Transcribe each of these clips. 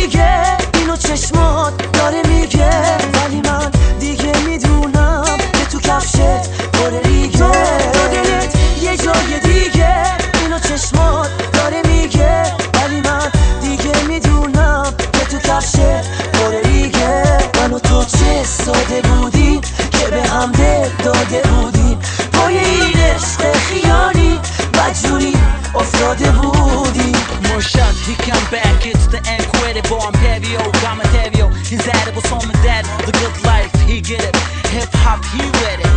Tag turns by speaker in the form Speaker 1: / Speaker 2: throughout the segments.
Speaker 1: دیگه اینو چشمات داره میگه، ولی من دیگه میدونم که تو کفشت پر ریگه. تو دلت یه جای دیگه اینو چشمات داره میگه، ولی من دیگه میدونم که تو کفشت پر ریگه. من و تو چه ساده بودیم که به هم دل داده بودیم، پای این عشق خیالی بدجوری افتاده بودیم.
Speaker 2: Morshad, he come back, it's the incredible Imperio, got Materio, insatiable, so my dad, the good life, he get it, hip hop, he read it.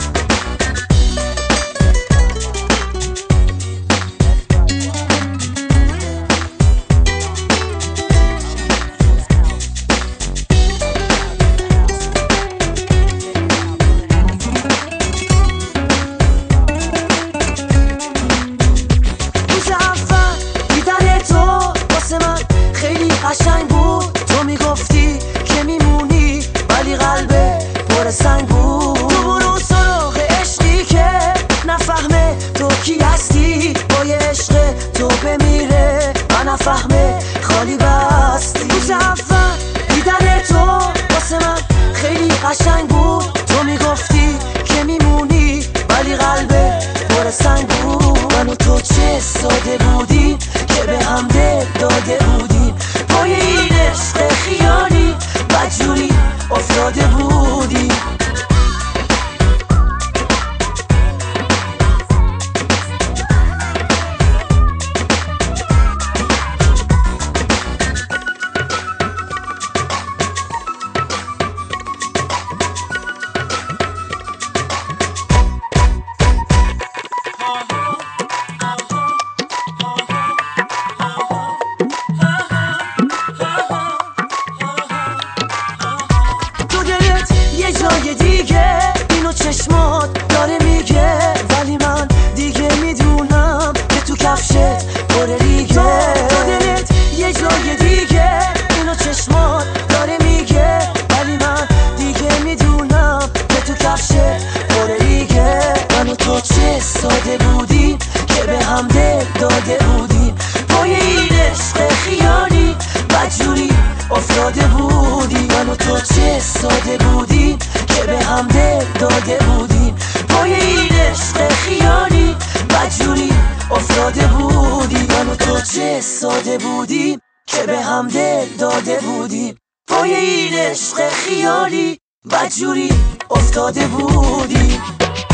Speaker 1: قشنگ بود تو میگفتی که میمونی، ولی قلبه پر سنگ بود. تو برو سراغ عشقی که نفهمه تو کی هستی، با یه عشق تو بمیره من نفهمه خالی بستی. روز اول دیدن تو واسه من خیلی قشنگ بود، تو میگفتی که میمونی ولی قلبه پر سنگ بود. من و تو چه ساده بودیم که به هم دل داده بودیم، پای این عشق خیالی بدجوری افتاده بودیم. جای دیگه اینو چشمات داره میگه، ولی من دیگه میدونم که تو کفشت پر ریگه. تو دلت یه جای دیگه اینو چشمات داره میگه، ولی من دیگه میدونم که تو کفشت پر ریگه. من و تو چه ساده بودیم که به هم دل داده بودیم، پای این عشق خیالی بدجوری افتاده بودیم. من و تو چه ساده بودیم که به هم دل داده بودیم، پای این عشق خیالی بدجوری افتاده بودیم. من و تو چه ساده بودیم که به هم دل داده بودیم، پای این عشق خیالی بدجوری افتاده بودیم.